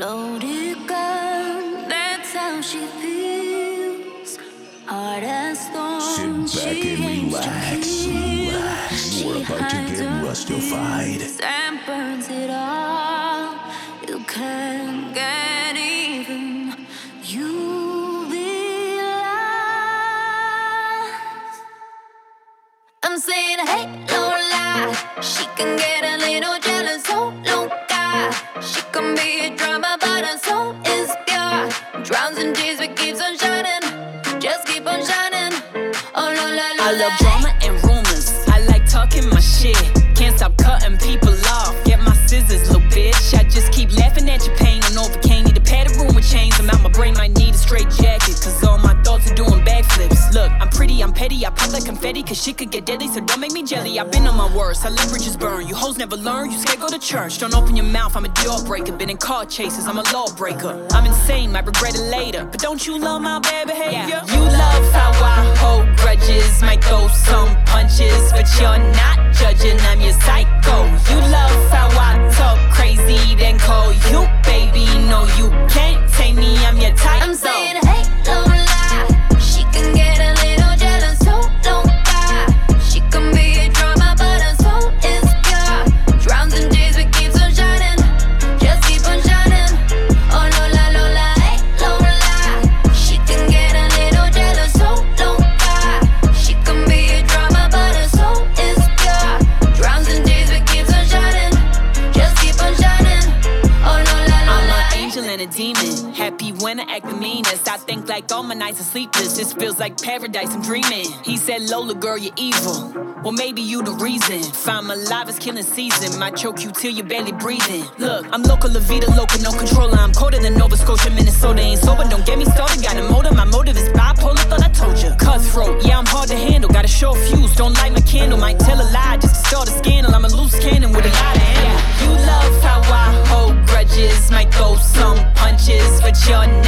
Loaded gun, that's how she feels. Hard as stone, sit back and relax. You're about to get rustified. Sand burns it all. You can't get even. You realize I'm saying, hey, no lie. She can get a little jealous, so low guy. She can be a drama, but her soul is pure. Drowns in tears, but keeps on shining. Just keep on shining. Oh, la, la, la, I love drama and rumors. I like talking my shit. Can't stop cutting people off. Get my scissors, little bitch. I just keep laughing at your pain. On Novocaine, need a padded room with chains. I'm out, my brain might need a straight jacket. Cause all my thoughts are doing backflips. Look, I'm pretty, I'm petty. I pop like confetti. Cause shit could get deadly, so don't make me jelly. I've been on my worst. I let bridges burn. You hoes never learn. You scared, go to church. Don't open your mouth, I'm a door breaker. Been in car chases, I'm a lawbreaker. I'm insane, might regret it later. But don't you love my bad behavior? Yeah. You love how I hold grudges. Might throw some punches, but you're not judging, I'm your psycho. You love how I talk crazy, then call you baby. No, you can't tame me, I'm your type. I'm saying, hey, don't lie. She can get a little jealous, so don't lie. She can be a drama, but her soul is pure. Drowns in tears, but keeps on shining. Just keep on shining. Oh, Lola, Lola, hey, Lola. She can get a little jealous, so don't lie. She can be a drama, but her soul is pure. Drowns in tears, but keeps on shining. Just keep on shining. Oh, Lola, Lola. I'm an angel and a demon. Happy when I act the meanest. I think like all my nights are sleepless. This feels like paradise, I'm dreaming. He said, Lola, girl, you're evil. Well, maybe you the reason. If I'm alive, it's killing season. Might choke you till you're barely breathing. Look, I'm local, La Vida, local, no controller. I'm colder than Nova Scotia, Minnesota. Ain't sober, don't get me started. Got a motive, my motive is bipolar, thought I told you. Cutthroat, yeah, I'm hard to handle. Got a short fuse, don't light my candle. Might tell a lie just to start a scandal. I'm a loose cannon with a lot of ammo. You love how I hold grudges. Might throw some punches, but you're